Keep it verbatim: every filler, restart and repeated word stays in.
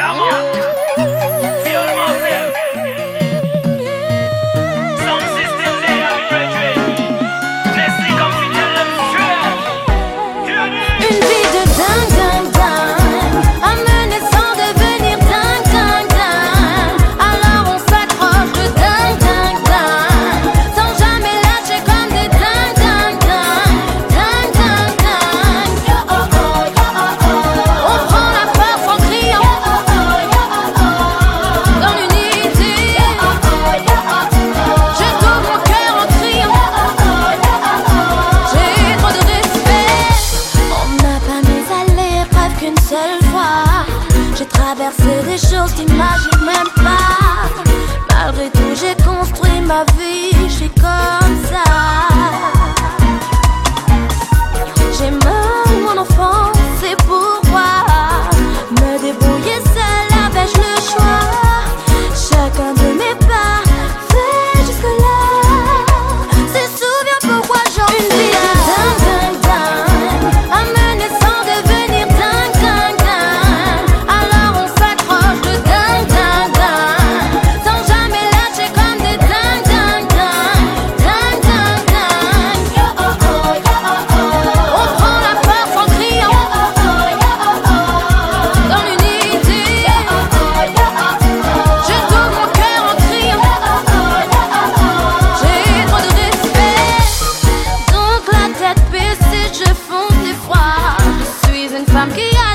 Traverser des choses que t'imagines même pas. Malgré tout j'ai construit ma vie, je suis comme ça. J'aime mon enfance, c'est pourquoi me débrouiller seule avec le choix. Chacun de mes pas fait jusque-là. Se souvient pourquoi j'en une vie dingue, dingue, dingue, à mener sans devenir dingue, dingue, dingue. Alors on s'accroche de dingue, dingue, dingue, sans jamais lâcher comme des dingue, dingue, dingue, dingue, dingue, dingue. Yo, oh, oh, yo, oh, oh. On prend la force en criant dans l'unité. Yo, oh, oh, yo, oh, oh. Je tourne mon cœur en criant. J'ai trop de respect, donc la tête baissée, je fonce d'effroi. Je suis une femme qui a